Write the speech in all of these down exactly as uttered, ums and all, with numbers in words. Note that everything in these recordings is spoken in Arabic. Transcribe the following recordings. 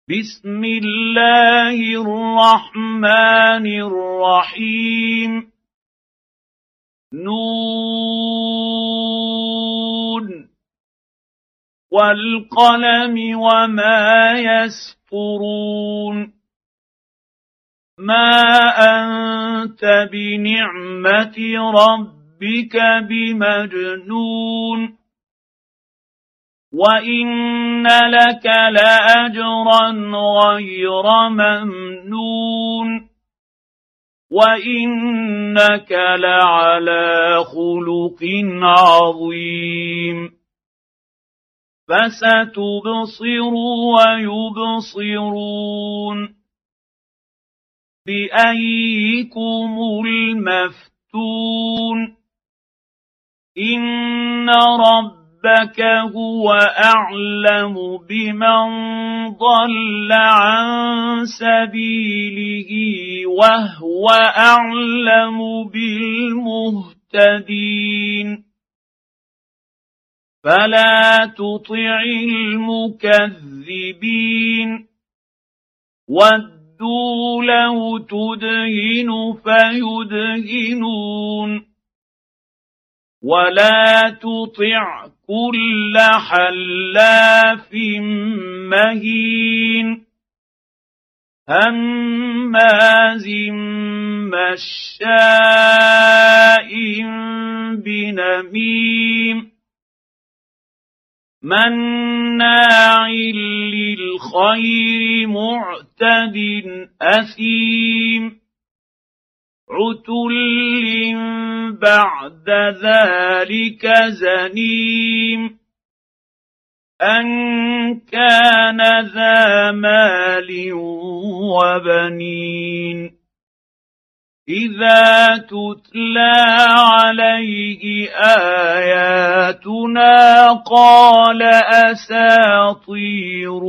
بسم الله الرحمن الرحيم نون والقلم وما يسطرون ما أنت بنعمة ربك بمجنون وإن لك لأجرا غير ممنون وإنك لعلى خلق عظيم فستبصر ويبصرون بأيكم المفتون إن رب ربك هو أعلم بمن ضل عن سبيله وهو أعلم بالمهتدين فلا تطع المكذبين ودوا لو تدهن فيدهنون ولا تطع كل حلاف مهين هماز مشاء بنميم مناع للخير معتد أثيم عتل بعد ذلك زنيم أن كان ذا مال وبنين إذا تتلى عليه آياتنا قال أساطير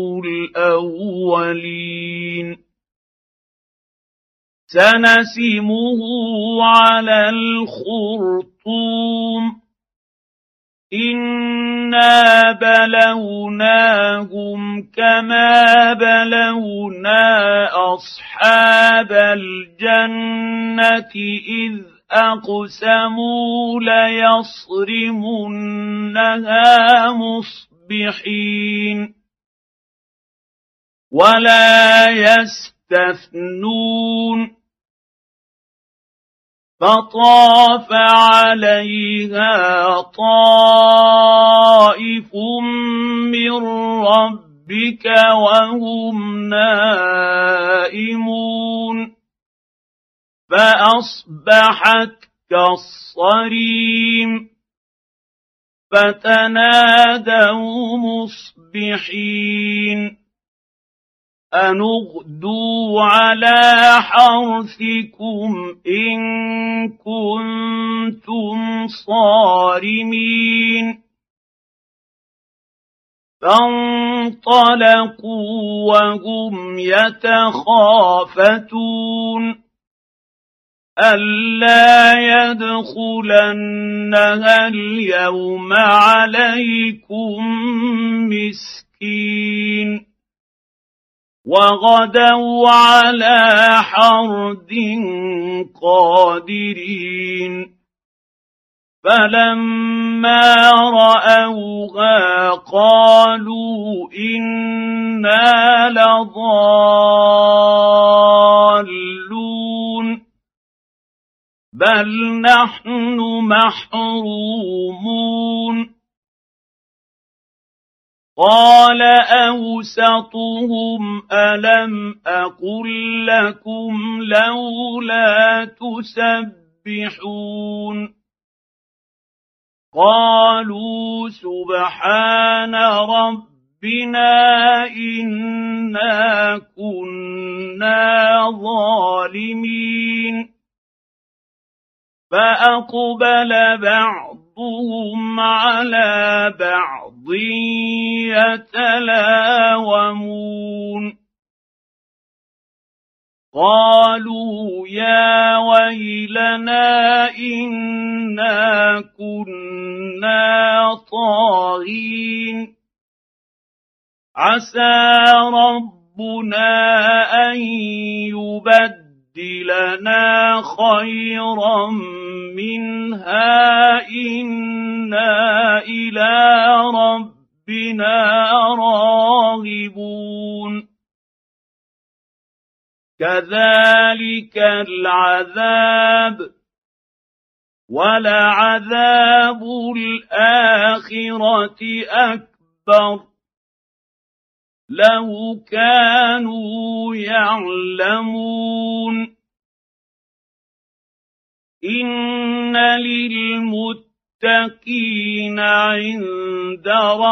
الأولين سنسمه على الخرطوم إنا بلوناهم كما بلونا أصحاب الجنة إذ أقسموا ليصرمنها مصبحين ولا يستثنون فطاف عليها طائف من ربك وهم نائمون فأصبحت كالصريم فتنادوا مصبحين أن اغدوا على حرثكم إن كنتم صارمين فانطلقوا وهم يتخافتون ألا يدخلنها اليوم عليكم مسكين وغدوا على حرد قادرين فلما رأوها قالوا إنا لضالون بل نحن محرومون قال أوسطهم ألم أقل لكم لولا تسبحون قالوا سبحان ربنا إنا كنا ظالمين فأقبل بعضهم على بعض يتلاومون قالوا يا ويلنا إنا كنا طاغين عسى رب أن يبدلنا خيرا منها إنا إلى ربنا راغبون كذلك العذاب ولعذاب الآخرة أكبر لو كانوا يعلمون إن للمتقين عند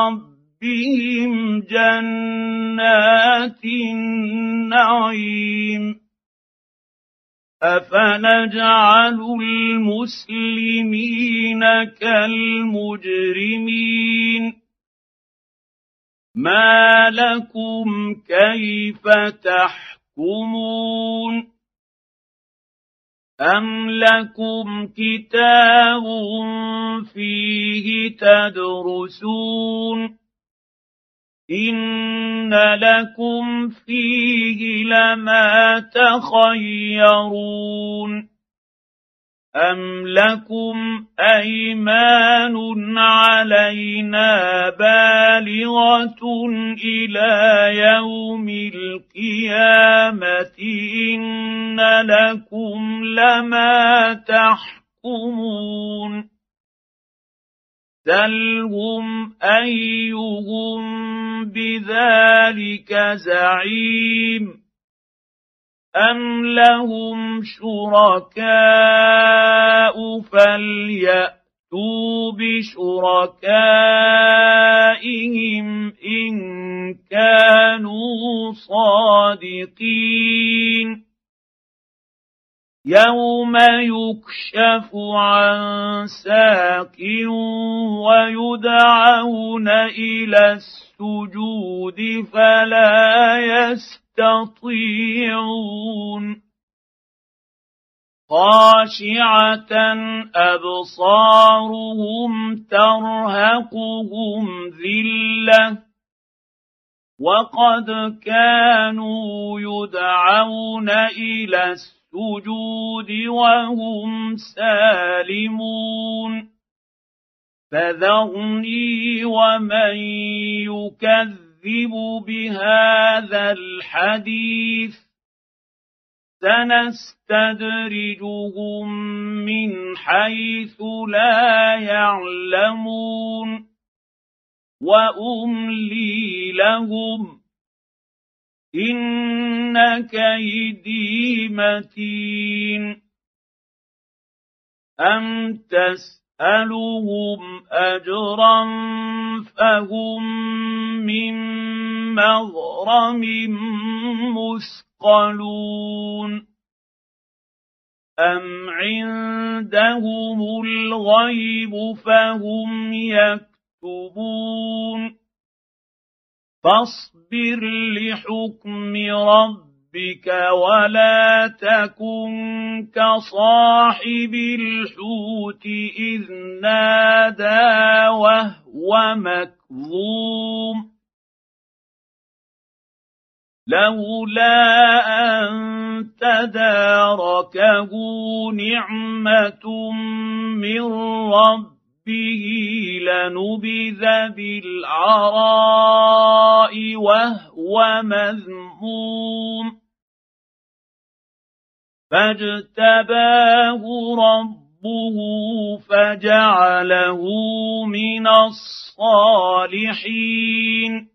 ربهم جنات النعيم أفنجعل المسلمين كالمجرمين ما لكم كيف تحكمون أم لكم كتاب فيه تدرسون إن لكم فيه لما تخيرون أم لكم أيمان علينا بالغة إلى يوم القيامة إن لكم لما تحكمون سلهم أيهم بذلك زعيم أم لهم شركاء فليأتوا بشركائهم إن كانوا صادقين يوم يكشف عن ساق ويدعون إلى السجود فلا يستطيعون خاشعة أبصارهم ترهقهم ذلة وقد كانوا يدعون إلى السجود السجود وهم سالمون فذرني ومن يكذب بهذا الحديث سنستدرجهم من حيث لا يعلمون وأملي لهم إن كيدي متين أم تسألهم أجرا فهم من مغرم مثقلون أم عندهم الغيب فهم يكتبون فاصبر لحكم ربك ولا تكن كصاحب الحوت إذ نادى وهو مكظوم لولا أن تداركه نعمة من ربه به لنبذ بالعراء وهو مذموم فاجتباه ربه فجعله من الصالحين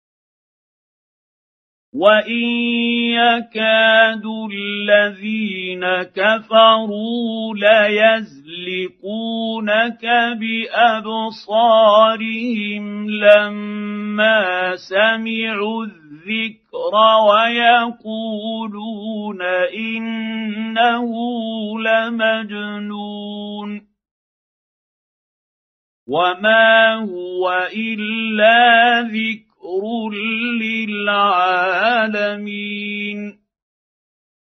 وإن يكاد الذين كفروا ليزلقونك بأبصارهم لما سمعوا الذكر ويقولون إنه لمجنون وما هو إلا ذكر للعالمين